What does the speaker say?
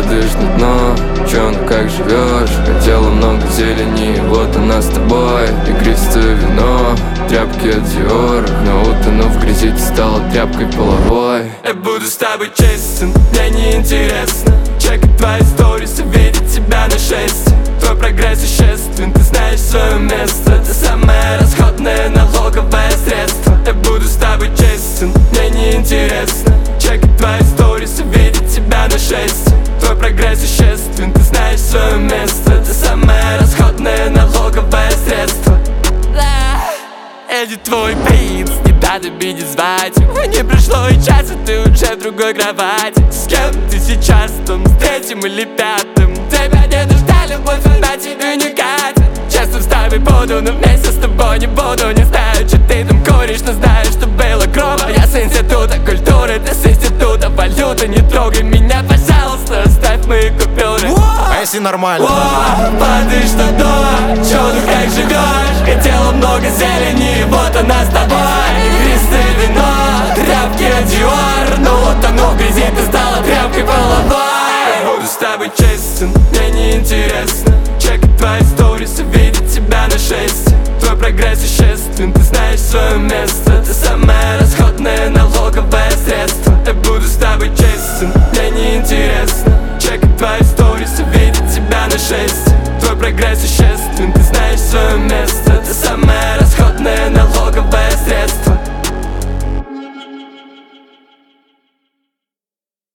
падаешь на дно. Чё, ну как живешь? Хотела много зелени, вот она с тобой. Игристое вино, тряпки от Dior, но утонув в грязи, ты стала тряпкой половой. Я буду с тобой честен, мне не интересно чекать твои сторисы, видеть тебя на шесте. Твой прогресс существен, ты знаешь свое место. Ты самое расходное налоговое средство. Я буду с тобой честен, мне не интересно чекать твои сторисы, видеть тебя на шесте. Твой прогресс существен, ты знаешь свое место. Ты самое расходное налоговое средство. Это твой принц, не надо меня звать. Не прошло и часа, ты уже в другой кровати. С кем ты сейчас там, с третьим или пятым? Тебя не нужна любовь, она тебе не катит. Честно с тобой буду, но вместе с тобой не буду. Не знаю, что ты там куришь, но знаю, что было грубо. Я с института культуры, ты с института валюты. Не трогай меня, пожалуйста, оставь мои купюры. А если нормально? Падаешь на дно, чё, ну как живешь? Хотела много зелени, вот она с тобой. Игристое вино, тряпки от Dior, но утонув в грязи, ты стала тряпкой половой. Я буду с тобой честен, мне не интересно чекать твои сторисы, видеть тебя на шесте. Твой прогресс существен, ты знаешь свое место. Ты самое расходное налоговое средство. Я буду с тобой честен, мне не интересно чекать твои сторисы, видеть тебя на шесте. Твой прогресс существен, ты знаешь свое место.